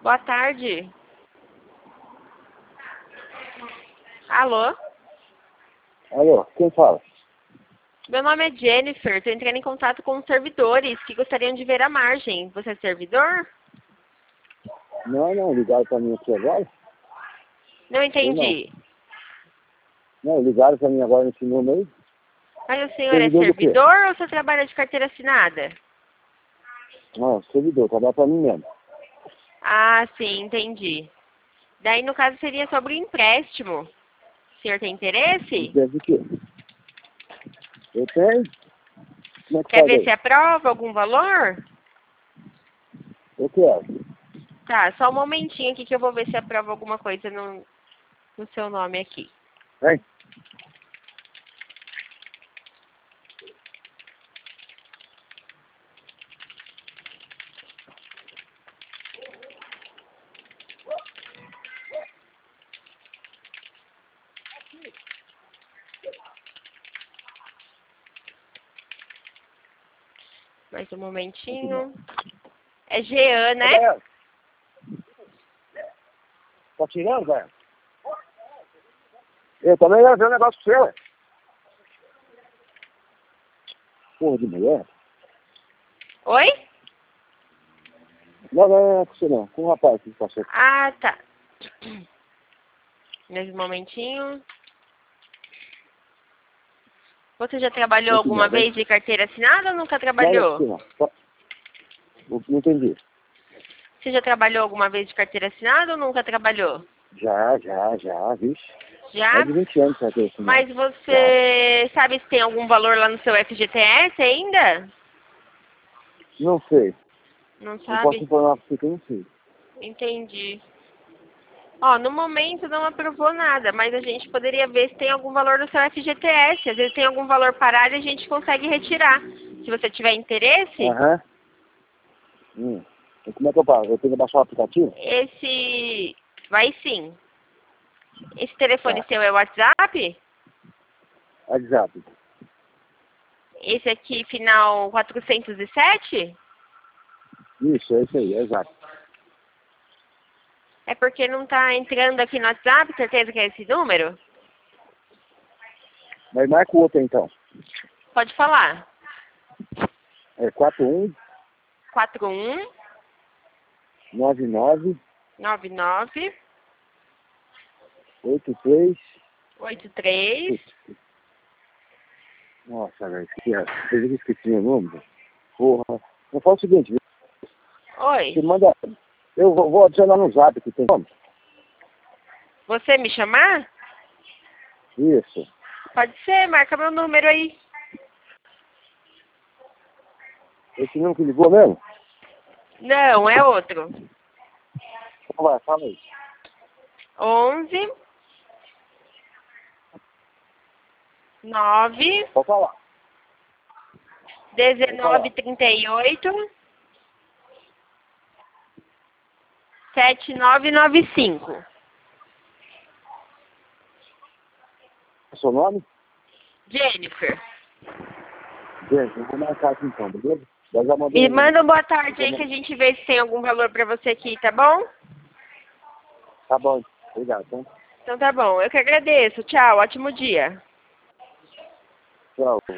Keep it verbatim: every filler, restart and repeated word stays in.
Boa tarde. Alô? Alô, quem fala? Meu nome é Jennifer. Estou entrando em contato com os servidores que gostariam de ver a margem. Você é servidor? Não, não, ligaram para mim aqui agora? Não Eu entendi. não. Não, ligaram para mim agora nesse número aí. Mas o senhor é Servidor do quê? servidor ou você trabalha de carteira assinada? Não, servidor, trabalha para mim mesmo. Ah, sim, entendi. Daí, no caso, seria sobre o empréstimo. O senhor tem interesse? Empresa do quê? Eu tenho? Como é que Quer faz ver aí? se aprova algum valor? Eu quero. Tá, só um momentinho aqui que eu vou ver se aprova alguma coisa no, no seu nome aqui. Hein? Mais um momentinho. É Jean, né? Gabriel, tá tirando, velho? Eu também ia ver um negócio seu, ué. Porra de mulher? Oi? Não, não, não é com você não. Com o rapaz que passou. Ah, tá. Mais um momentinho. Você já trabalhou Não alguma entendi, vez de carteira assinada ou nunca não, não é com trabalhou? você não. Só- Não não entendi. Você já trabalhou alguma vez de carteira assinada ou nunca trabalhou? Já, já, já, vixe. Já? Mais de vinte anos já que eu assinei. Mas você sabe se tem algum valor lá no seu F G T S ainda? Não sei. Não Não posso sabe? informar pra você que eu não sei. Entendi. Ó, no momento não aprovou nada, mas a gente poderia ver se tem algum valor no seu F G T S. Às vezes tem algum valor parado e a gente consegue retirar. Se você tiver interesse, Aham. Hum. E como é que eu faço? Eu tenho que baixar o aplicativo? esse... Vai sim. Esse telefone Tá. seu é o WhatsApp? WhatsApp. Esse aqui, final quatrocentos e sete? Isso, é isso aí, é exato. É porque não tá entrando aqui no WhatsApp, certeza que é esse número? Mas marca o outro então. Pode falar. É quatro um quatro um nove nove nove nove oito três. oito três. Nossa, velho, esqueci. Eu esqueci o número. Porra. Eu falo o seguinte, Oi. você manda. Eu vou, vou adicionar no zap que tem como? Você me chamar? Isso. Pode ser, marca meu número aí. Esse número que ligou mesmo? Não, é outro. Então vai, fala aí. onze nove Pode falar. dezenove trinta e oito sete nove nove cinco. Seu nome? Jennifer. Gente, eu vou marcar aqui então, beleza? Eu já mandei Me um. manda uma boa tarde aí que a gente vê se tem algum valor pra você aqui, tá bom? Tá bom. Obrigado, então. Então tá bom. Eu que agradeço. Tchau. Ótimo dia. Tchau.